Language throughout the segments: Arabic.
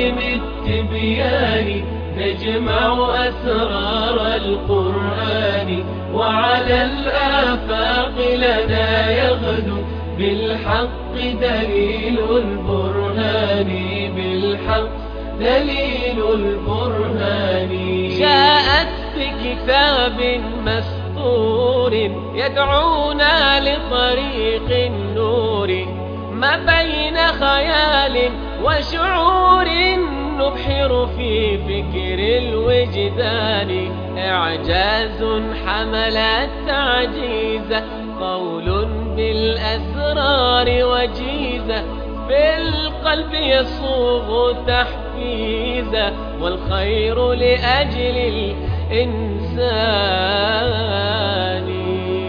بعظيم التبيان نجمع أسرار القرآن، وعلى الآفاق لنا يغدو بالحق دليل البرهان، بالحق دليل البرهان. جاءت بكتاب مسطور يدعونا لطريق النور، ما بين خيال وشعور نبحر في فكر الوجدان. إعجاز حمل التعجيز، قول بالأسرار وجيزة، في القلب يصوغ تحفيزا، والخير لأجل الإنسان.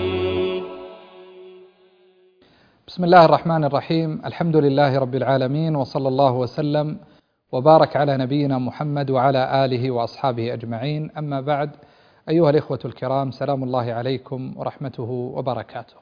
بسم الله الرحمن الرحيم. الحمد لله رب العالمين، وصلى الله وسلم وبارك على نبينا محمد وعلى آله وأصحابه أجمعين. أما بعد، أيها الإخوة الكرام، سلام الله عليكم ورحمته وبركاته.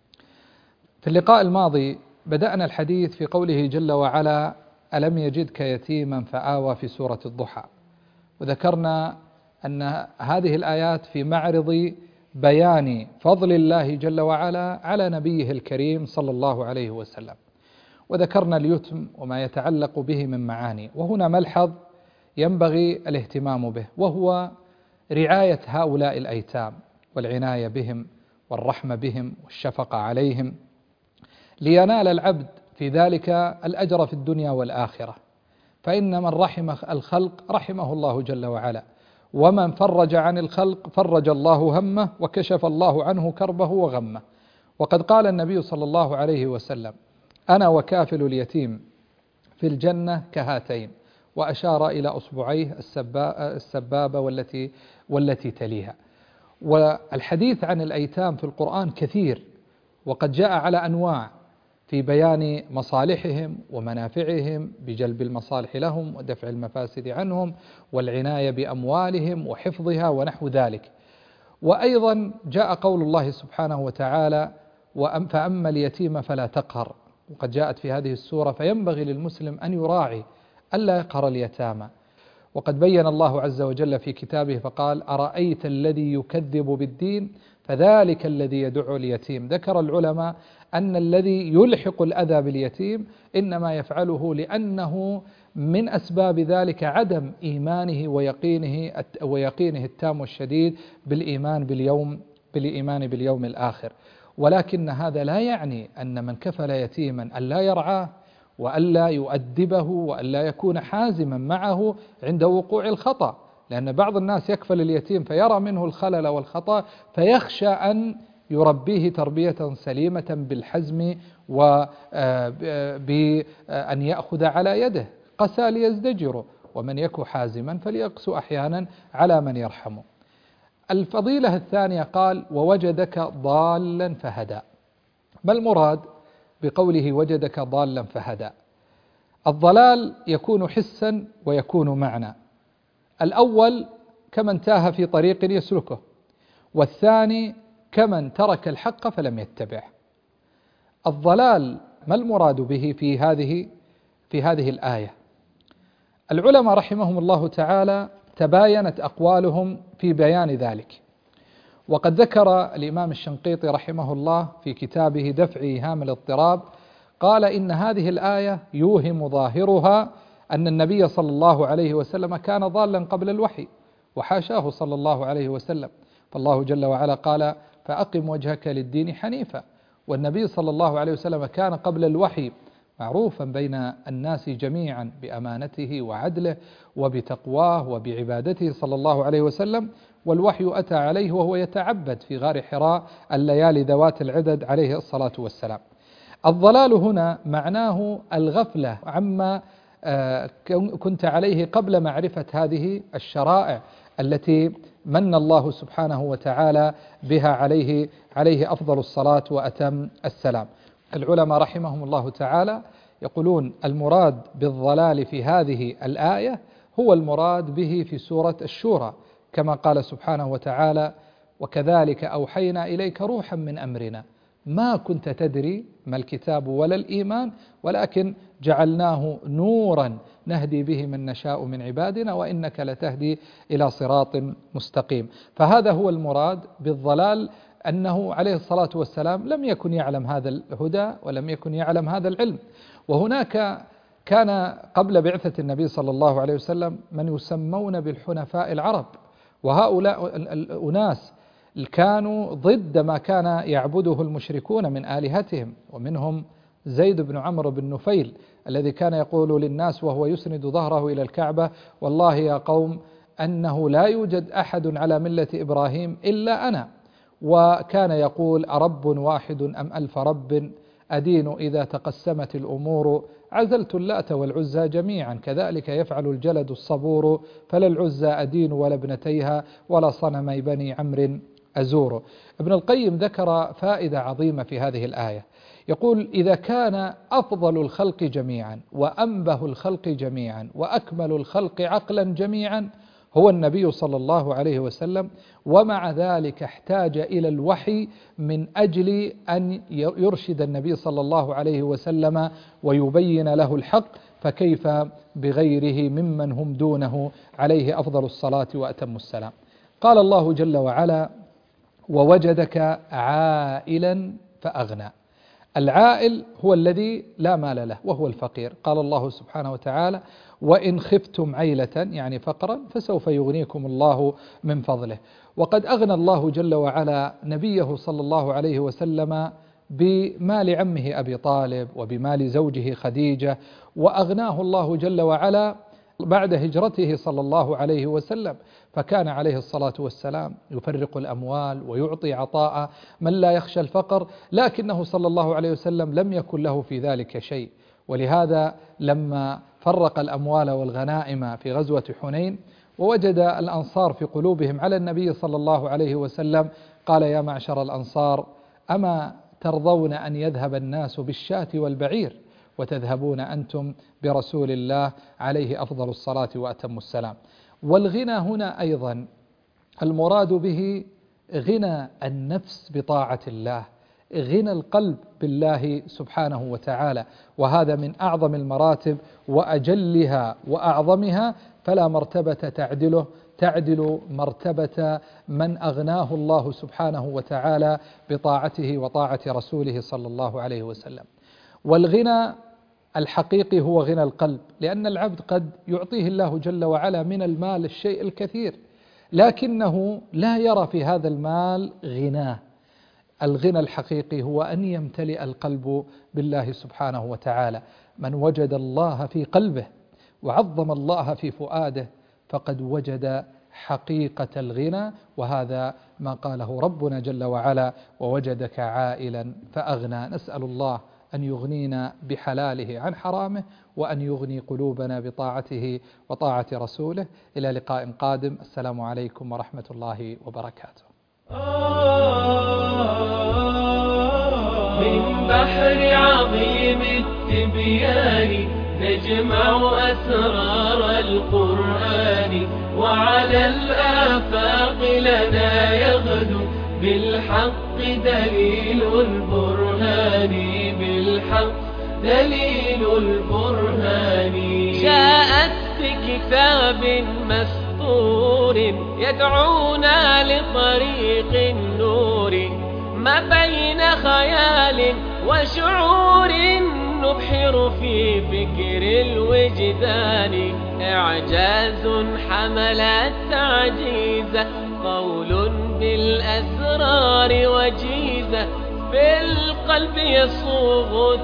في اللقاء الماضي بدأنا الحديث في قوله جل وعلا: ألم يجدك يتيما فآوى، في سورة الضحى، وذكرنا أن هذه الآيات في معرض بيان فضل الله جل وعلا على نبيه الكريم صلى الله عليه وسلم، وذكرنا اليتم وما يتعلق به من معاني. وهنا ملحظ ينبغي الاهتمام به، وهو رعاية هؤلاء الأيتام والعناية بهم والرحمة بهم والشفقة عليهم، لينال العبد في ذلك الأجر في الدنيا والآخرة. فإن من رحم الخلق رحمه الله جل وعلا، ومن فرج عن الخلق فرج الله همه وكشف الله عنه كربه وغمه. وقد قال النبي صلى الله عليه وسلم: أنا وكافل اليتيم في الجنة كهاتين، وأشار إلى أصبعيه السبابة والتي تليها. والحديث عن الأيتام في القرآن كثير، وقد جاء على أنواع في بيان مصالحهم ومنافعهم، بجلب المصالح لهم ودفع المفاسد عنهم والعناية بأموالهم وحفظها ونحو ذلك. وأيضا جاء قول الله سبحانه وتعالى: فأما اليتيم فلا تقهر، وقد جاءت في هذه السورة. فينبغي للمسلم أن يراعي ألا يقهر اليتامى. وقد بين الله عز وجل في كتابه فقال: أرأيت الذي يكذب بالدين فذلك الذي يدعو اليتيم. ذكر العلماء أن الذي يلحق الأذى باليتيم إنما يفعله لأنه من أسباب ذلك عدم إيمانه ويقينه التام والشديد بالإيمان باليوم الآخر. ولكن هذا لا يعني أن من كفل يتيما ألا يرعاه وألا يؤدبه وألا يكون حازما معه عند وقوع الخطأ، لأن بعض الناس يكفل اليتيم فيرى منه الخلل والخطأ فيخشى أن يربيه تربية سليمة بالحزم وبأن يأخذ على يده. قسى ليزدجر، ومن يك حازما فليقس أحيانا على من يرحمه. الفضيلة الثانية قال: ووجدك ضالا فهدى. ما المراد بقوله وجدك ضالا فهدى؟ الضلال يكون حسا ويكون معنى. الأول كمن تاه في طريق يسلكه، والثاني كمن ترك الحق فلم يتبعه. الضلال ما المراد به في هذه الآية؟ العلماء رحمهم الله تعالى تباينت أقوالهم في بيان ذلك. وقد ذكر الإمام الشنقيطي رحمه الله في كتابه دفع إيهام الاضطراب، قال: إن هذه الآية يوهم ظاهرها أن النبي صلى الله عليه وسلم كان ضالا قبل الوحي، وحاشاه صلى الله عليه وسلم. فالله جل وعلا قال: فأقم وجهك للدين حنيفا. والنبي صلى الله عليه وسلم كان قبل الوحي معروفا بين الناس جميعا بأمانته وعدله وبتقواه وبعبادته صلى الله عليه وسلم، والوحي أتى عليه وهو يتعبد في غار حراء الليالي ذوات العدد عليه الصلاة والسلام. الضلال هنا معناه الغفلة عما كنت عليه قبل معرفة هذه الشرائع التي من الله سبحانه وتعالى بها عليه أفضل الصلاة وأتم السلام. العلماء رحمهم الله تعالى يقولون المراد بالضلال في هذه الآية هو المراد به في سورة الشورى، كما قال سبحانه وتعالى: وكذلك أوحينا إليك روحا من أمرنا ما كنت تدري ما الكتاب ولا الإيمان، ولكن جعلناه نورا نهدي به من نشاء من عبادنا وإنك لتهدي إلى صراط مستقيم. فهذا هو المراد بالضلال، أنه عليه الصلاة والسلام لم يكن يعلم هذا الهدى ولم يكن يعلم هذا العلم. وهناك كان قبل بعثة النبي صلى الله عليه وسلم من يسمون بالحنفاء العرب، وهؤلاء الأناس كانوا ضد ما كان يعبده المشركون من آلهتهم، ومنهم زيد بن عمرو بن نفيل الذي كان يقول للناس وهو يسند ظهره إلى الكعبة: والله يا قوم أنه لا يوجد أحد على ملة إبراهيم إلا أنا. وكان يقول: أرب واحد أم ألف رب أدين إذا تقسمت الأمور، عزلت اللات والعزى جميعا، كذلك يفعل الجلد الصبور، فلا العزى أدين ولا ابنتيها ولا صنمي بني عمرو أزور. ابن القيم ذكر فائدة عظيمة في هذه الآية، يقول: إذا كان أفضل الخلق جميعا وأنبه الخلق جميعا وأكمل الخلق عقلا جميعا هو النبي صلى الله عليه وسلم، ومع ذلك احتاج إلى الوحي من أجل أن يرشد النبي صلى الله عليه وسلم ويبين له الحق، فكيف بغيره ممن هم دونه عليه أفضل الصلاة وأتم السلام. قال الله جل وعلا: ووجدك عائلا فأغنى. العائل هو الذي لا مال له وهو الفقير. قال الله سبحانه وتعالى: وإن خفتم عيلة يعني فقرا فسوف يغنيكم الله من فضله. وقد أغنى الله جل وعلا نبيه صلى الله عليه وسلم بمال عمه أبي طالب وبمال زوجه خديجة، وأغناه الله جل وعلا بعد هجرته صلى الله عليه وسلم، فكان عليه الصلاة والسلام يفرق الأموال ويعطي عطاء من لا يخشى الفقر، لكنه صلى الله عليه وسلم لم يكن له في ذلك شيء. ولهذا لما فرق الأموال والغنائم في غزوة حنين ووجد الأنصار في قلوبهم على النبي صلى الله عليه وسلم، قال: يا معشر الأنصار، أما ترضون أن يذهب الناس بالشاة والبعير وتذهبون أنتم برسول الله عليه أفضل الصلاة وأتم السلام. والغنى هنا أيضا المراد به غنى النفس بطاعة الله، غنى القلب بالله سبحانه وتعالى، وهذا من أعظم المراتب وأجلها وأعظمها، فلا مرتبة تعدل مرتبة من أغناه الله سبحانه وتعالى بطاعته وطاعة رسوله صلى الله عليه وسلم. والغنى الحقيقي هو غنى القلب، لأن العبد قد يعطيه الله جل وعلا من المال الشيء الكثير، لكنه لا يرى في هذا المال غناه. الغنى الحقيقي هو أن يمتلئ القلب بالله سبحانه وتعالى. من وجد الله في قلبه وعظم الله في فؤاده فقد وجد حقيقة الغنى، وهذا ما قاله ربنا جل وعلا: ووجدك عائلا فأغنى. نسأل الله أن يغنينا بحلاله عن حرامه، وأن يغني قلوبنا بطاعته وطاعة رسوله. إلى لقاء قادم، السلام عليكم ورحمة الله وبركاته. من بحر عظيم التبيان نجمع أسرار القرآن، وعلى الآفاق لنا يغدو بالحق دليل البرهان، بالحق دليل البرهان. جاءت بكتاب مسطور يدعونا لطريق النور، ما بين خيال وشعور نبحر في فكر الوجدان. إعجاز حمل التعجيز، قول بالأسرار وجيزة، في القلب يصوغ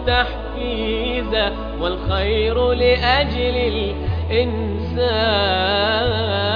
تحفيزا، والخير لأجل الإنسان.